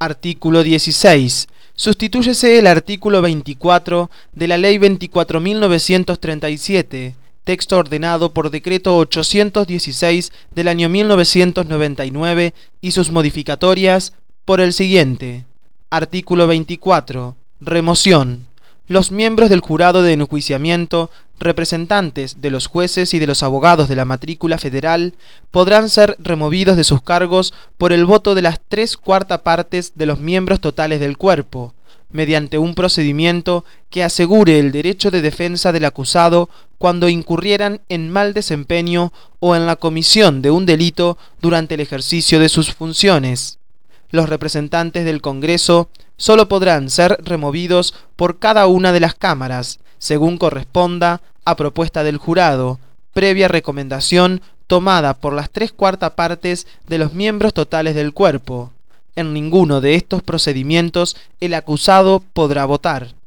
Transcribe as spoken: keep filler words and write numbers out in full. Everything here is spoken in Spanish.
Artículo dieciséis. Sustitúyese el artículo veinticuatro de la Ley veinticuatro mil novecientos treinta y siete, texto ordenado por Decreto ochocientos dieciséis del año mil novecientos noventa y nueve y sus modificatorias, por el siguiente. Artículo veinticuatro. Remoción. Los miembros del jurado de enjuiciamiento, representantes de los jueces y de los abogados de la matrícula federal, podrán ser removidos de sus cargos por el voto de las tres cuartas partes de los miembros totales del cuerpo, mediante un procedimiento que asegure el derecho de defensa del acusado cuando incurrieran en mal desempeño o en la comisión de un delito durante el ejercicio de sus funciones. Los representantes del Congreso solo podrán ser removidos por cada una de las cámaras, según corresponda, a propuesta del jurado, previa recomendación tomada por las tres cuartas partes de los miembros totales del cuerpo. En ninguno de estos procedimientos el acusado podrá votar.